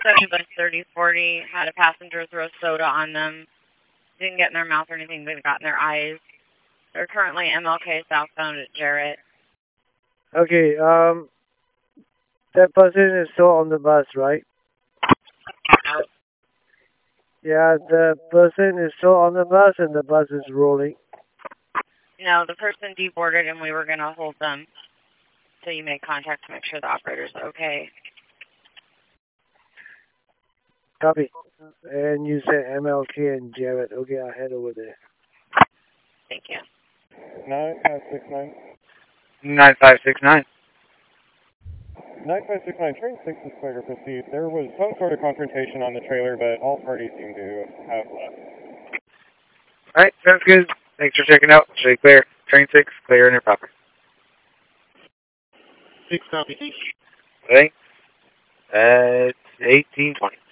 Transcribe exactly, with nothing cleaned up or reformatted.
seven bus thirty forty had a passenger throw soda on them. Didn't get in their mouth or anything, but it got in their eyes. They're currently M L K southbound at Jarrett. Okay, um, that person is still on the bus, right? Out. Yeah, the person is still on the bus and the bus is rolling. No, the person deboarded and we were going to hold them. So you make contact to make sure the operator's okay. Copy. And you said M L K and Jarrett. Okay, I'll head over there. Thank you. nine five six nine. nine five six nine. nine five six nine, train six is clear to proceed. There was some sort of confrontation on the trailer, but all parties seem to have left. Alright, sounds good. Thanks for checking out. Should be clear. Train six, clear and improper. six copy. Thanks. At eighteen twenty.